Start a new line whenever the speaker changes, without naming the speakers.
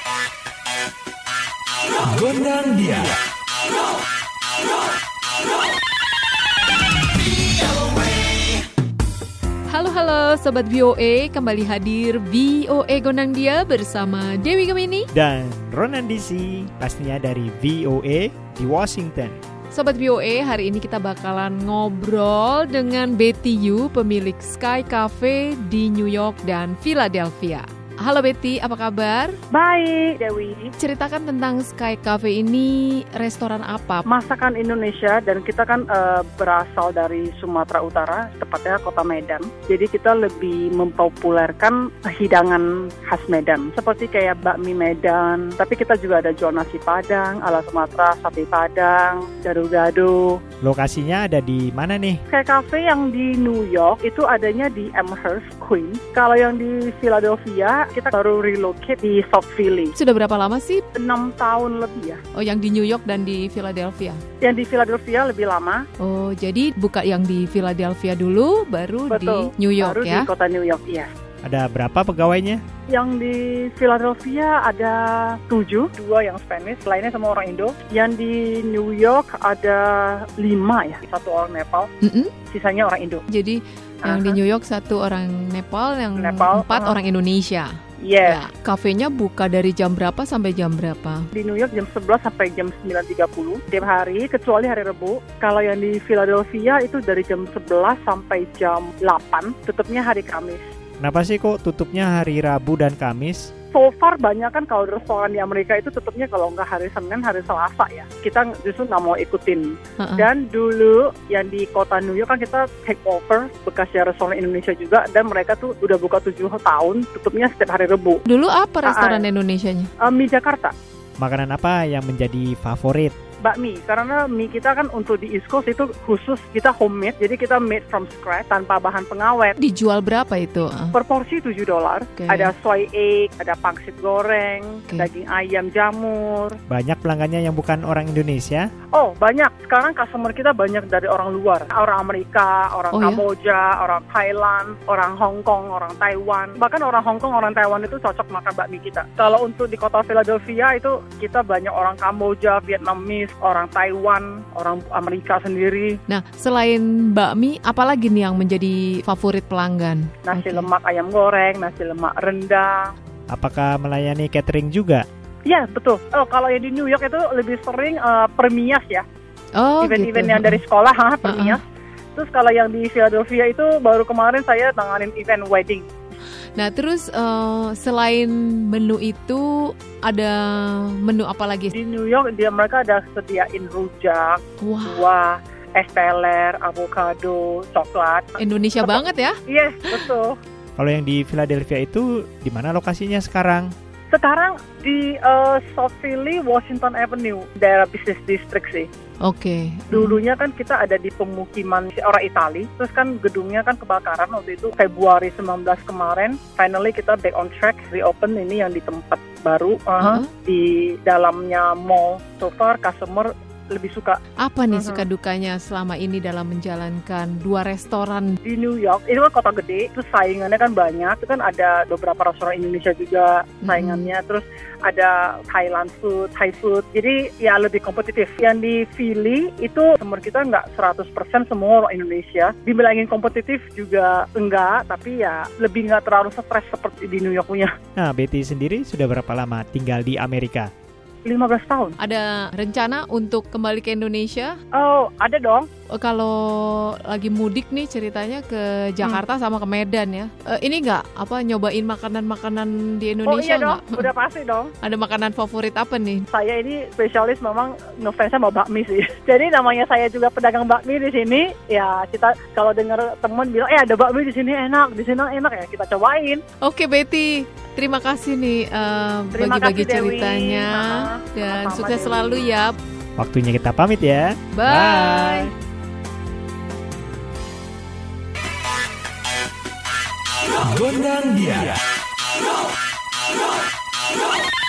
Gondang dia.
Halo Sobat VOA, kembali hadir VOA Gondang Dia bersama Dewi Gemini
dan Ronan DC, pastinya dari VOA di Washington.
Sobat VOA, hari ini kita bakalan ngobrol dengan Betty Yu, pemilik Sky Cafe di New York dan Philadelphia. Halo Betty, apa kabar?
Baik, Dewi.
Ceritakan tentang Sky Cafe ini, restoran apa?
Masakan Indonesia, dan kita kan berasal dari Sumatera Utara, tepatnya kota Medan. Jadi kita lebih mempopulerkan hidangan khas Medan, seperti kayak bakmi Medan. Tapi kita juga ada jual nasi Padang, ala Sumatera, sate Padang, gado-gado.
Lokasinya ada di mana nih?
Sky Cafe yang di New York itu adanya di Amherst, Queens. Kalau yang di Philadelphia, kita baru relocate di South Philly.
Sudah berapa lama sih?
6 tahun lebih ya.
Oh, yang di New York dan di Philadelphia?
Yang di Philadelphia lebih lama.
Oh, jadi buka yang di Philadelphia dulu, baru
Betul,
di New York
baru
ya?
Di kota New York, iya.
Ada berapa pegawainya?
Yang di Philadelphia ada 7, 2 yang Spanish, lainnya semua orang Indo. Yang di New York ada 5 ya, 1 orang Nepal, sisanya orang Indo.
Jadi yang di New York 1 orang Nepal, yang 4 orang Indonesia.
Yes.
Ya, kafenya buka dari jam berapa sampai jam berapa?
Di New York jam 11 sampai jam 9.30 tiap hari, kecuali hari Rabu. Kalau yang di Philadelphia itu dari jam 11 sampai jam 8, tutupnya hari Kamis.
Kenapa sih kok tutupnya hari Rabu dan Kamis?
So far banyak kan kalau restoran di Amerika itu tutupnya kalau nggak hari Senin, hari Selasa ya. Kita justru nggak mau ikutin. Dan dulu yang di kota New York kan kita take over bekasnya restoran Indonesia juga, dan mereka tuh udah buka 7 tahun, tutupnya setiap hari Rebu.
Dulu apa restoran Indonesianya?
Mie Jakarta.
Makanan apa yang menjadi favorit?
Bakmi, karena mie kita kan untuk di East Coast itu khusus kita homemade, jadi kita made from scratch tanpa bahan pengawet.
Dijual berapa itu?
Per porsi $7.
Okay.
Ada soy egg, ada pangsit goreng, daging ayam jamur.
Banyak pelanggannya yang bukan orang Indonesia?
Oh, banyak. Sekarang customer kita banyak dari orang luar. Orang Amerika, orang Kamboja, orang Thailand, orang Hong Kong, orang Taiwan. Bahkan orang Hong Kong, orang Taiwan itu cocok makan bakmi kita. Kalau untuk di kota Philadelphia itu kita banyak orang Kamboja, Vietnamese, orang Taiwan, orang Amerika sendiri.
Nah, selain bakmi, apalagi nih yang menjadi favorit pelanggan?
Nasi lemak ayam goreng, nasi lemak rendang.
Apakah melayani catering juga?
Ya, betul. Oh, kalau yang di New York itu lebih sering permias ya.
Oh,
event-event
gitu.
yang dari sekolah, permias. Terus kalau yang di Philadelphia itu baru kemarin saya tanganin event wedding.
Nah, terus selain menu itu ada menu apa lagi?
Di New York mereka ada sediain rujak, buah, es teler, avocado, coklat.
Indonesia banget ya?
Yes, betul.
Kalau yang di Philadelphia itu di mana lokasinya sekarang?
Sekarang di South Philly, Washington Avenue, daerah business district sih.
Oke.
Dulunya kan kita ada di pemukiman orang Itali, terus kan gedungnya kan kebakaran waktu itu Februari 19 kemarin. Finally kita back on track, reopen ini yang di tempat baru, di dalamnya mall. So far customer lebih suka.
Apa nih suka dukanya selama ini dalam menjalankan 2 restoran?
Di New York, ini kan kota gede, terus saingannya kan banyak. Itu kan ada beberapa restoran Indonesia juga saingannya. Terus ada Thailand food, Thai food. Jadi ya lebih kompetitif. Yang di Philly itu customer kita nggak 100% semua orang Indonesia. Dibilangin kompetitif juga enggak, tapi ya lebih nggak terlalu stres seperti di New York punya.
Nah, Betty sendiri sudah berapa lama tinggal di Amerika?
15 tahun.
Ada rencana untuk kembali ke Indonesia?
Oh, ada dong.
Kalau lagi mudik nih ceritanya ke Jakarta sama ke Medan ya. Ini nggak nyobain makanan-makanan di Indonesia?
Oh iya dong, udah pasti dong.
Ada makanan favorit apa nih?
Saya ini spesialis memang ngefans sama bakmi sih. Jadi namanya saya juga pedagang bakmi di sini. Ya kita kalau dengar teman bilang ada bakmi di sini enak ya kita cobain.
Oke Betty, terima kasih nih bagi-bagi ceritanya dan
sama-sama,
sukses
Dewi.
selalu ya.
Waktunya kita pamit ya.
Bye.
Gondang dia.